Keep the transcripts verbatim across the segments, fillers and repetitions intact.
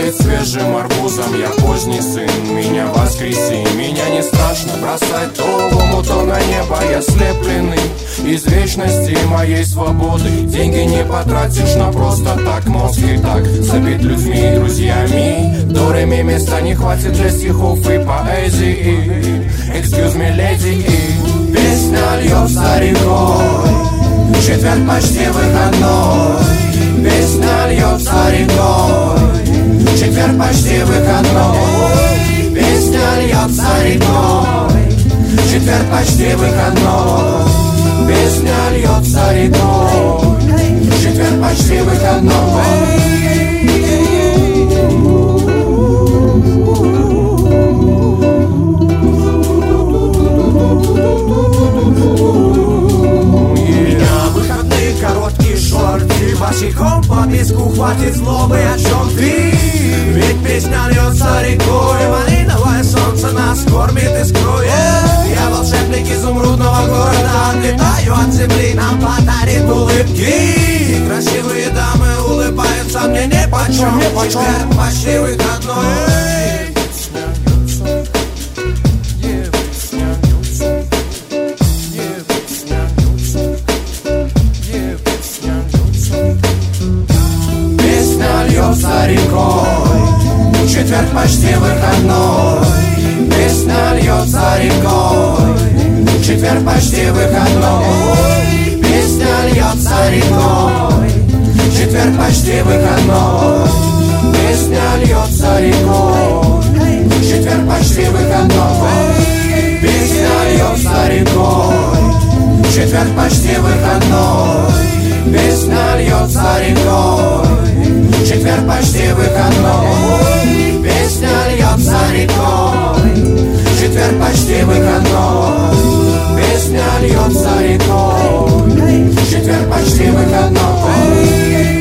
пахнет свежим арбузом. Я поздний сын, меня воскреси. Меня не страшно бросать то в омут, то на небо. Я слепленный из вечности моей свободы. Деньги не потратишь на просто так. Мозг и так забит людьми и друзьями. Дорами места не хватит для стихов и поэзии. Excuse me, lady. Песня льется рекой, четверг почти выходной. Песня льется рекой, четверг почти выходной. Песня льется рекой, четверг почти выходной. Песня льется рекой, четверг почти выходной. Короткие шорты, босиком по песку, хватит злобы, о чем ты? Ведь песня льется рекой, малиновое солнце нас кормит и скроет. Я волшебник изумрудного города, отлетаю от земли, нам подарит улыбки. Красивые дамы улыбаются мне нипочем, четверг почти выходной. Льется рекой, четверг почти выходной. Песня льется рекой, четверг почти выходной. Песня льется рекой, четверг почти выходной. Песня льется рекой, четверг почти выходной. Песня льется рекой, четверг почти выходной. Песня льется рекой, четверг почти выходной. Песня льется рекой, четверг почти выходной. Песня льется рекой, четверг почти выходной.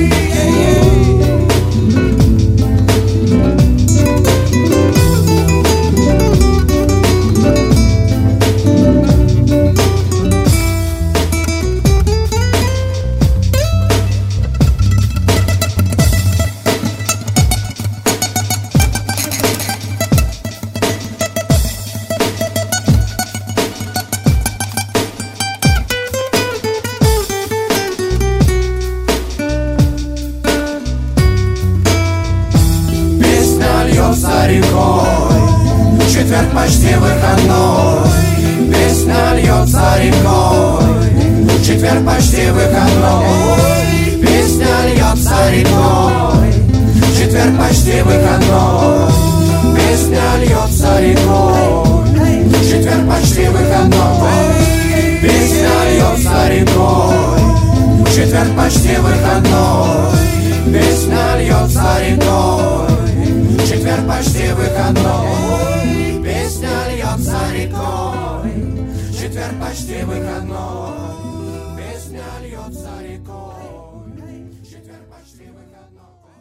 Льется рекой, четверг почти выходной. Песня льется рекой, четверг почти выходной. Песня льется рекой, четверг почти выходной. Песня льется рекой, четверг почти выходной. Песня льется рекой, четверг почти выходной. Песня льется рекой, четверг почти выходной. Песня льется рекой, четверг почти выходной. Песня льется рекой, четверг почти выходной.